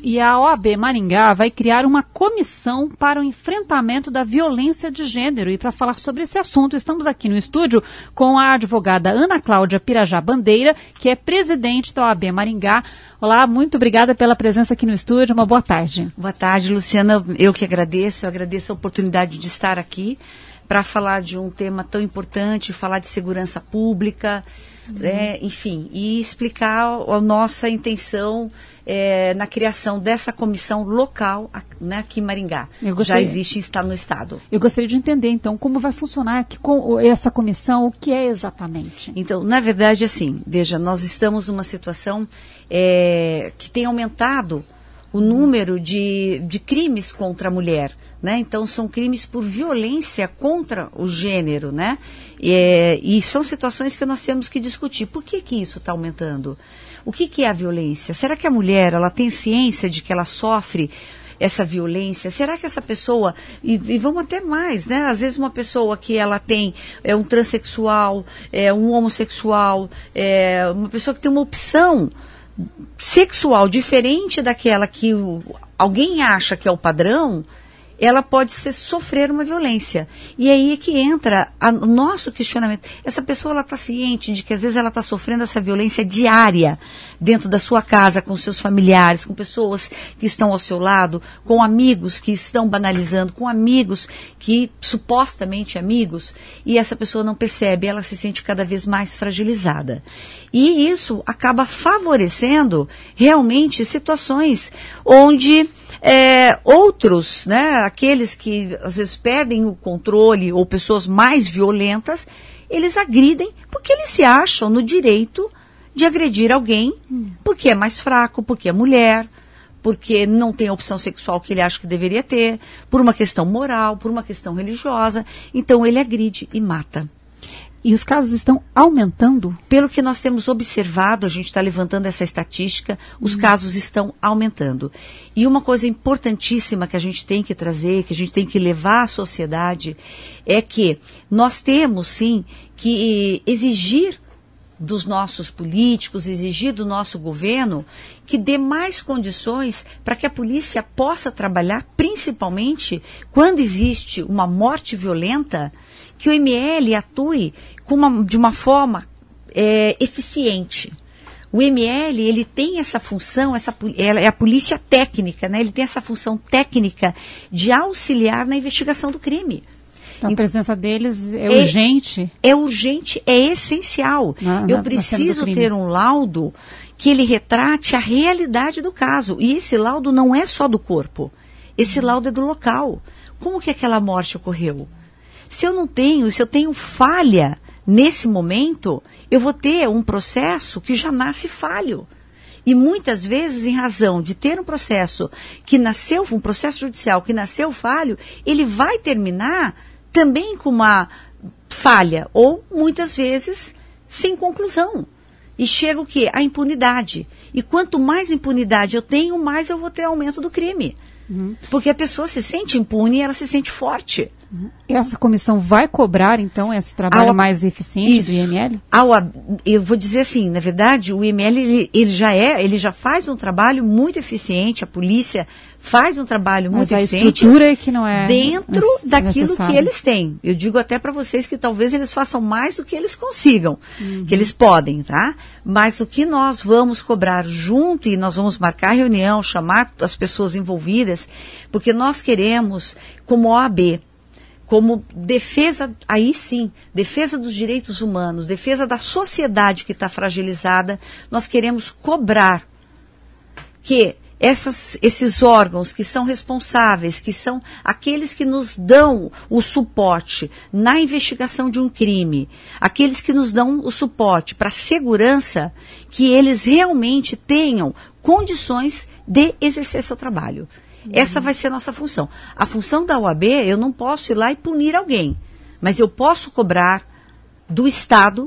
E a OAB Maringá vai criar uma comissão para o enfrentamento da violência de gênero. E para falar sobre esse assunto, estamos aqui no estúdio com a advogada Ana Cláudia Pirajá Bandeira, que é presidente da OAB Maringá. Olá, muito obrigada pela presença aqui no estúdio. Uma boa tarde. Boa tarde, Luciana. Eu que agradeço. Eu agradeço a oportunidade de estar aqui para falar de um tema tão importante, falar de segurança pública, enfim, e explicar a nossa intenção na criação dessa comissão local, né, aqui em Maringá. Já existe e está no Estado. Eu gostaria de entender, então, como vai funcionar essa comissão, o que é exatamente? Então, na verdade, assim, veja, nós estamos numa situação que tem aumentado o número de crimes contra a mulher, né? Então, são crimes por violência contra o gênero, né? E são situações que nós temos que discutir. Por que isso está aumentando? O que é a violência? Será que a mulher ela tem ciência de que ela sofre essa violência? Será que essa pessoa, e vamos até mais, né? Às vezes uma pessoa que ela tem um transexual, um homossexual, uma pessoa que tem uma opção sexual diferente daquela que alguém acha que é o padrão, ela pode sofrer uma violência. E aí é que entra o nosso questionamento. Essa pessoa está ciente de que às vezes ela está sofrendo essa violência diária dentro da sua casa, com seus familiares, com pessoas que estão ao seu lado, com amigos que estão banalizando, com amigos que supostamente amigos, e essa pessoa não percebe, ela se sente cada vez mais fragilizada. E isso acaba favorecendo realmente situações onde outros, né, aqueles que às vezes perdem o controle ou pessoas mais violentas, eles agridem porque eles se acham no direito de agredir alguém porque é mais fraco, porque é mulher, porque não tem a opção sexual que ele acha que deveria ter, por uma questão moral, por uma questão religiosa. Então ele agride e mata. E os casos estão aumentando? Pelo que nós temos observado, a gente está levantando essa estatística, os casos estão aumentando. E uma coisa importantíssima que a gente tem que trazer, que a gente tem que levar à sociedade, é que nós temos, sim, que exigir dos nossos políticos, exigir do nosso governo, que dê mais condições para que a polícia possa trabalhar, principalmente quando existe uma morte violenta, que o ML atue de uma forma eficiente. O ML, ele tem essa função, é a polícia técnica, né? Ele tem essa função técnica de auxiliar na investigação do crime. Então, a presença deles é urgente? É urgente, é essencial. Eu preciso ter um laudo que ele retrate a realidade do caso. E esse laudo não é só do corpo. Esse laudo é do local. Como que aquela morte ocorreu? Se eu tenho falha nesse momento, eu vou ter um processo que já nasce falho. E muitas vezes, em razão de ter um processo um processo judicial que nasceu falho, ele vai terminar também com uma falha, ou muitas vezes sem conclusão. E chega o quê? A impunidade. E quanto mais impunidade eu tenho, mais eu vou ter aumento do crime. Porque a pessoa se sente impune e ela se sente forte. Essa comissão vai cobrar, então, esse trabalho mais eficiente do IML? Eu vou dizer assim, na verdade, o IML ele já faz um trabalho muito eficiente, a polícia faz um trabalho muito eficiente. Mas a estrutura é que não é dentro daquilo que eles têm. Eu digo até para vocês que talvez eles façam mais do que eles consigam, que eles podem, tá? Mas o que nós vamos cobrar junto, e nós vamos marcar reunião, chamar as pessoas envolvidas, porque nós queremos, como OAB, como defesa, aí sim, defesa dos direitos humanos, defesa da sociedade que está fragilizada, nós queremos cobrar que esses órgãos que são responsáveis, que são aqueles que nos dão o suporte na investigação de um crime, aqueles que nos dão o suporte para a segurança, que eles realmente tenham condições de exercer seu trabalho. Essa vai ser a nossa função. A função da OAB, eu não posso ir lá e punir alguém, mas eu posso cobrar do Estado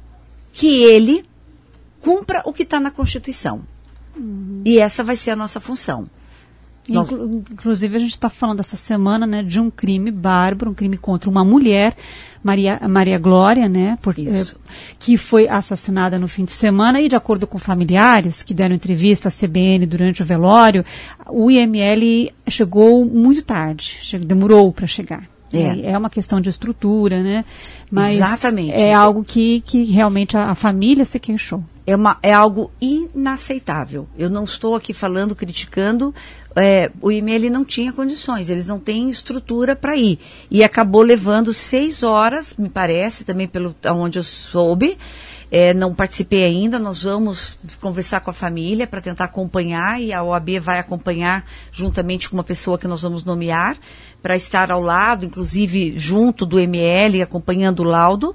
que ele cumpra o que está na Constituição. E essa vai ser a nossa função. Inclusive, a gente está falando essa semana, né, de um crime bárbaro, um crime contra uma mulher, Maria Glória, né, que foi assassinada no fim de semana, e de acordo com familiares que deram entrevista à CBN durante o velório, o IML chegou muito tarde, demorou para chegar. É uma questão de estrutura, né? Mas exatamente. É algo que realmente a família se queixou. É algo inaceitável. Eu não estou aqui falando, criticando. O IML não tinha condições, eles não têm estrutura para ir. E acabou levando 6 horas, me parece, também pelo onde eu soube. Não participei ainda, nós vamos conversar com a família para tentar acompanhar, e a OAB vai acompanhar juntamente com uma pessoa que nós vamos nomear, para estar ao lado, inclusive junto do ML, acompanhando o laudo.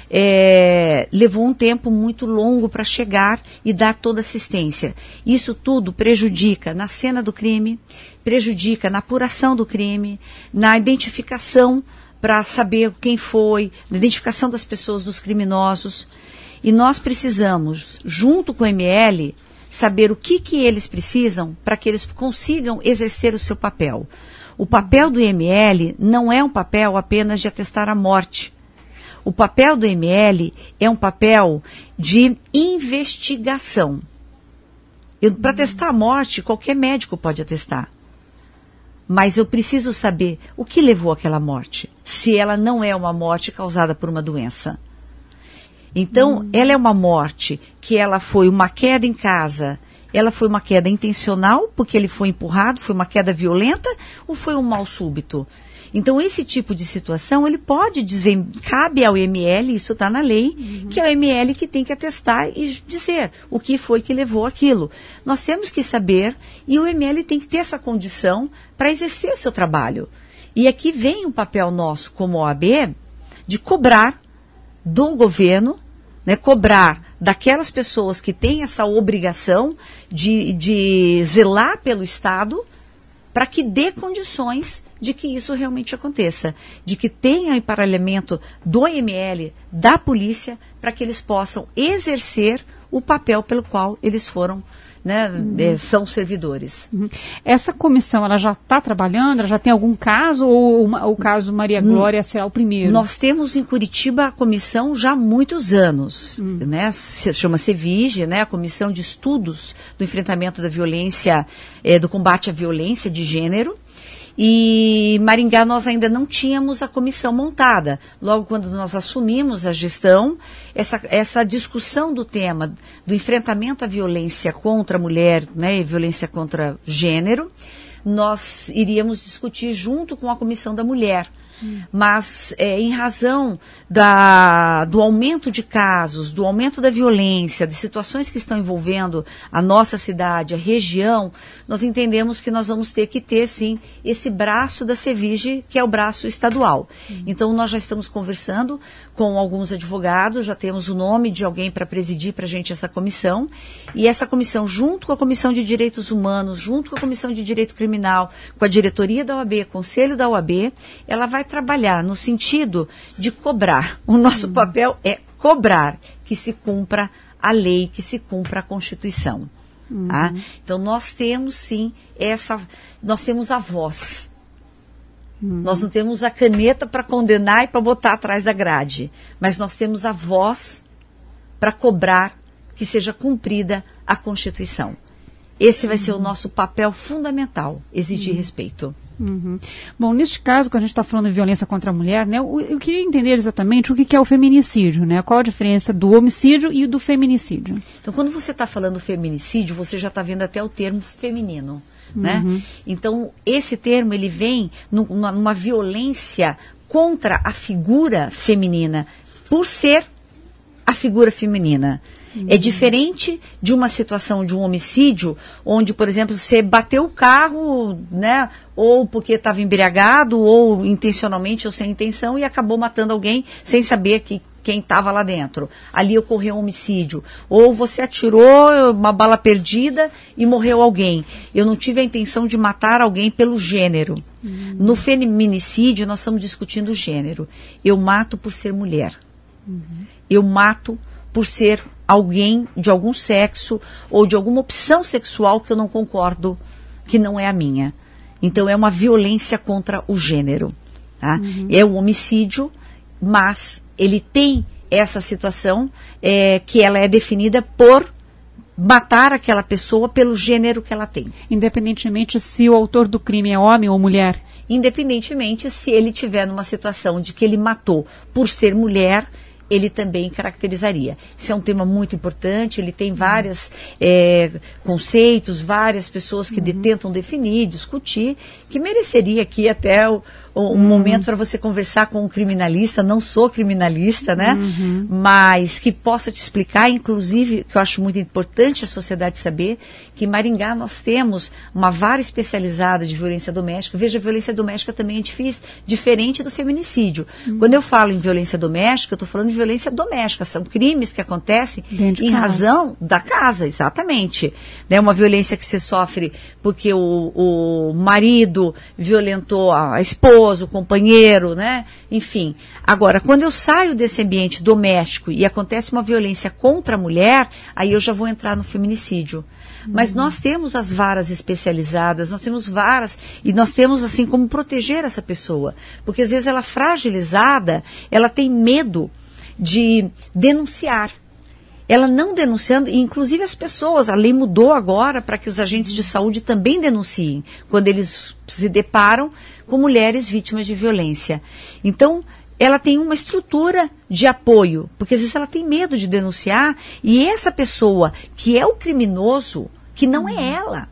Levou um tempo muito longo para chegar e dar toda assistência. Isso tudo prejudica na cena do crime, prejudica na apuração do crime, na identificação para saber quem foi, na identificação das pessoas, dos criminosos. E nós precisamos, junto com o ML, saber o que eles precisam para que eles consigam exercer o seu papel. O papel do ML não é um papel apenas de atestar a morte. O papel do ML é um papel de investigação. Para atestar a morte, qualquer médico pode atestar. Mas eu preciso saber o que levou àquela morte, se ela não é uma morte causada por uma doença. Então, ela é uma morte que ela foi uma queda em casa, ela foi uma queda intencional, porque ele foi empurrado, foi uma queda violenta, ou foi um mal súbito? Então, esse tipo de situação, ele pode cabe ao ML, isso está na lei, que é o ML que tem que atestar e dizer o que foi que levou aquilo. Nós temos que saber, e o ML tem que ter essa condição para exercer o seu trabalho. E aqui vem um papel nosso, como OAB, de cobrar do governo, né, cobrar daquelas pessoas que têm essa obrigação de zelar pelo Estado, para que dê condições de que isso realmente aconteça, de que tenha emparelhamento do IML, da polícia, para que eles possam exercer o papel pelo qual eles foram, né, são servidores. Essa comissão, ela já está trabalhando? Ela já tem algum caso, ou o caso Maria Glória será o primeiro? Nós temos em Curitiba a comissão já há muitos anos, né, chama CEVIGE, né, a Comissão de Estudos do Enfrentamento da Violência, do Combate à Violência de Gênero. E Maringá nós ainda não tínhamos a comissão montada. Logo quando nós assumimos a gestão, essa discussão do tema do enfrentamento à violência contra a mulher, né, e violência contra gênero, nós iríamos discutir junto com a Comissão da Mulher. Mas em razão do aumento de casos, do aumento da violência, de situações que estão envolvendo a nossa cidade, a região, nós entendemos que nós vamos ter que ter, sim, esse braço da CEVIGE, que é o braço estadual. Então, nós já estamos conversando com alguns advogados, já temos o nome de alguém para presidir para a gente essa comissão, e essa comissão, junto com a Comissão de Direitos Humanos, junto com a Comissão de Direito Criminal, com a diretoria da OAB, Conselho da OAB, ela vai trabalhar no sentido de cobrar. O nosso papel é cobrar que se cumpra a lei, que se cumpra a Constituição. Tá? Então, nós temos, sim, nós temos a voz. Nós não temos a caneta para condenar e para botar atrás da grade, mas nós temos a voz para cobrar que seja cumprida a Constituição. Esse vai ser o nosso papel fundamental, exigir respeito. Bom, neste caso, quando a gente está falando de violência contra a mulher, né, eu queria entender exatamente o que é o feminicídio, né? Qual a diferença do homicídio e do feminicídio? Então, quando você está falando feminicídio, você já está vendo até o termo feminino, né? Então, esse termo, ele vem numa violência contra a figura feminina, por ser a figura feminina. É diferente de uma situação de um homicídio, onde, por exemplo, você bateu o carro, né, ou porque estava embriagado, ou intencionalmente ou sem intenção, e acabou matando alguém sem saber quem estava lá dentro. Ali ocorreu um homicídio. Ou você atirou uma bala perdida e morreu alguém. Eu não tive a intenção de matar alguém pelo gênero. No feminicídio, nós estamos discutindo o gênero. Eu mato por ser mulher. Eu mato por ser alguém de algum sexo ou de alguma opção sexual que eu não concordo, que não é a minha. Então é uma violência contra o gênero. Tá? É um homicídio, mas ele tem essa situação que ela é definida por matar aquela pessoa pelo gênero que ela tem. Independentemente se o autor do crime é homem ou mulher? Independentemente se ele tiver numa situação de que ele matou por ser mulher, ele também caracterizaria. Isso é um tema muito importante, ele tem vários conceitos, várias pessoas que tentam definir, discutir, que mereceria aqui até um momento para você conversar com um criminalista. Não sou criminalista, né? Mas que possa te explicar, inclusive, que eu acho muito importante a sociedade saber, que em Maringá nós temos uma vara especializada de violência doméstica. Veja, a violência doméstica também é difícil, diferente do feminicídio. Quando eu falo em violência doméstica, eu estou falando de violência doméstica. São crimes que acontecem em razão da casa, exatamente. Né? Uma violência que se sofre porque o marido violentou a esposa, o companheiro, né? Enfim. Agora, quando eu saio desse ambiente doméstico e acontece uma violência contra a mulher, aí eu já vou entrar no feminicídio. Mas nós temos as varas especializadas, nós temos varas e nós temos assim como proteger essa pessoa. Porque às vezes ela fragilizada, ela tem medo de denunciar. Ela não denunciando, e inclusive as pessoas, a lei mudou agora para que os agentes de saúde também denunciem, quando eles se deparam com mulheres vítimas de violência. Então, ela tem uma estrutura de apoio, porque às vezes ela tem medo de denunciar, e essa pessoa que é o criminoso, que não é ela,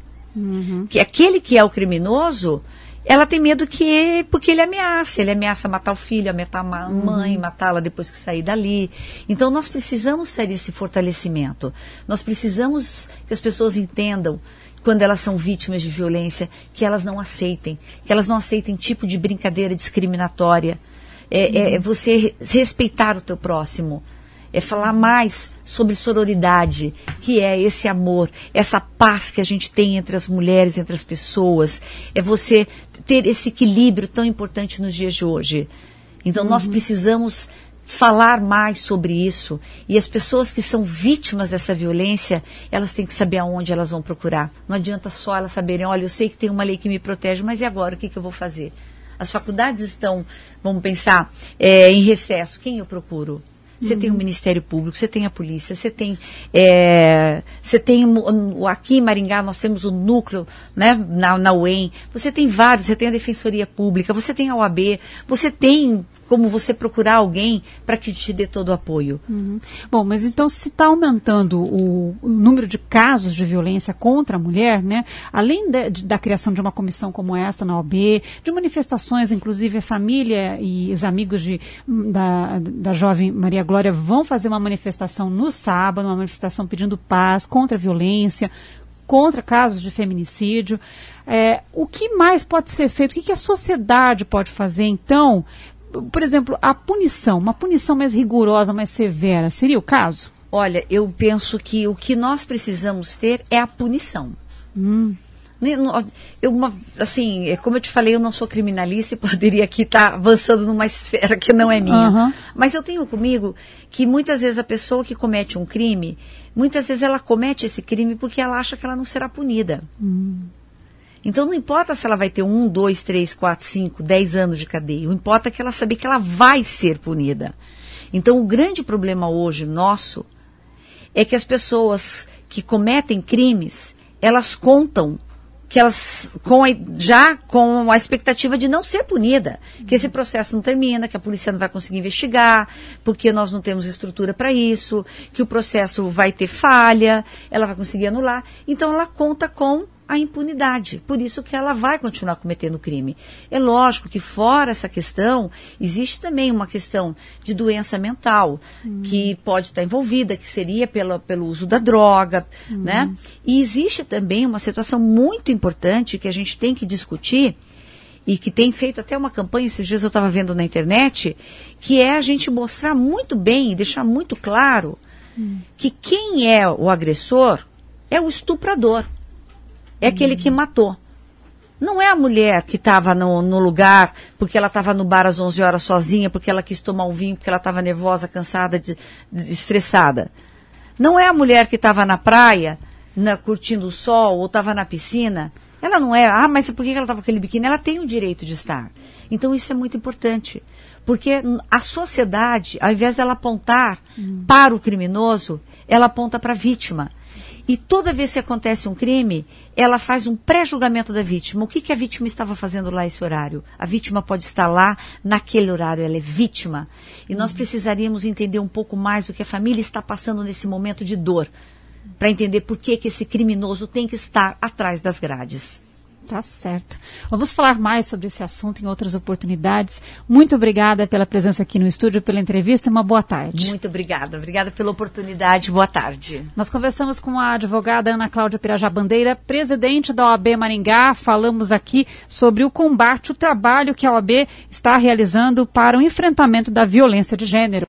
que aquele que é o criminoso, ela tem medo porque ele ameaça matar o filho, matar a mãe, matá-la depois que sair dali. Então nós precisamos ter esse fortalecimento. Nós precisamos que as pessoas entendam, quando elas são vítimas de violência, que elas não aceitem tipo de brincadeira discriminatória. É você respeitar o teu próximo. É falar mais sobre sororidade, que é esse amor, essa paz que a gente tem entre as mulheres, entre as pessoas. É você ter esse equilíbrio tão importante nos dias de hoje. Então nós precisamos falar mais sobre isso. E as pessoas que são vítimas dessa violência, elas têm que saber aonde elas vão procurar. Não adianta só elas saberem, olha, eu sei que tem uma lei que me protege, mas e agora? O que eu vou fazer? As faculdades estão, vamos pensar, em recesso. Quem eu procuro? Você tem o Ministério Público, você tem a polícia, você tem aqui em Maringá nós temos o núcleo, né, na UEM, você tem vários, você tem a Defensoria Pública, você tem a OAB, você tem como você procurar alguém para que te dê todo o apoio. Bom, mas então se está aumentando o número de casos de violência contra a mulher, né, além da criação de uma comissão como esta na OAB, de manifestações, inclusive a família e os amigos da jovem Maria Glória vão fazer uma manifestação no sábado, uma manifestação pedindo paz contra a violência, contra casos de feminicídio. O que mais pode ser feito? O que a sociedade pode fazer, então? Por exemplo, uma punição mais rigorosa, mais severa, seria o caso? Olha, eu penso que o que nós precisamos ter é a punição. Assim, como eu te falei, eu não sou criminalista e poderia aqui estar avançando numa esfera que não é minha. Mas eu tenho comigo que muitas vezes a pessoa que comete um crime, muitas vezes ela comete esse crime porque ela acha que ela não será punida. Então não importa se ela vai ter 1, 2, 3, 4, 5, 10 anos de cadeia. O importa é que ela saber que ela vai ser punida. Então o grande problema hoje nosso é que as pessoas que cometem crimes, elas contam que elas já com a expectativa de não ser punida, que esse processo não termina, que a polícia não vai conseguir investigar, porque nós não temos estrutura para isso, que o processo vai ter falha, ela vai conseguir anular. Então ela conta com a impunidade, por isso que ela vai continuar cometendo crime. É lógico que fora essa questão, existe também uma questão de doença mental, que pode estar envolvida, que seria pelo uso da droga, né? E existe também uma situação muito importante que a gente tem que discutir, e que tem feito até uma campanha, esses dias eu estava vendo na internet, que é a gente mostrar muito bem e deixar muito claro que quem é o agressor é o estuprador. É aquele que matou. Não é a mulher que estava no lugar porque ela estava no bar às 11 horas sozinha, porque ela quis tomar um vinho, porque ela estava nervosa, cansada, estressada. Não é a mulher que estava na praia, curtindo o sol, ou estava na piscina, Ela não é, mas por que ela estava com aquele biquíni? Ela tem o direito de estar. Então isso é muito importante. Porque a sociedade, ao invés dela apontar para o criminoso, ela aponta para a vítima. E toda vez que acontece um crime, ela faz um pré-julgamento da vítima. O que a vítima estava fazendo lá esse horário? A vítima pode estar lá naquele horário, ela é vítima. E nós precisaríamos entender um pouco mais o que a família está passando nesse momento de dor, para entender por que esse criminoso tem que estar atrás das grades. Tá certo. Vamos falar mais sobre esse assunto em outras oportunidades. Muito obrigada pela presença aqui no estúdio, pela entrevista e uma boa tarde. Muito obrigada. Obrigada pela oportunidade. Boa tarde. Nós conversamos com a advogada Ana Cláudia Pirajá Bandeira, presidente da OAB Maringá. Falamos aqui sobre o combate, o trabalho que a OAB está realizando para o enfrentamento da violência de gênero.